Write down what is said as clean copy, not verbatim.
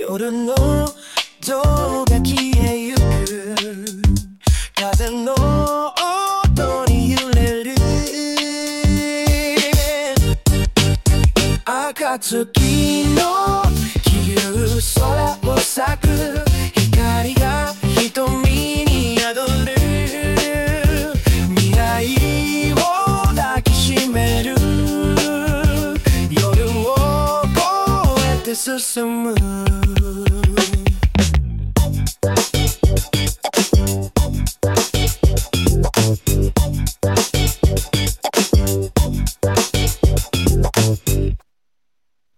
夜の音が消えゆく風の音に揺れる暁の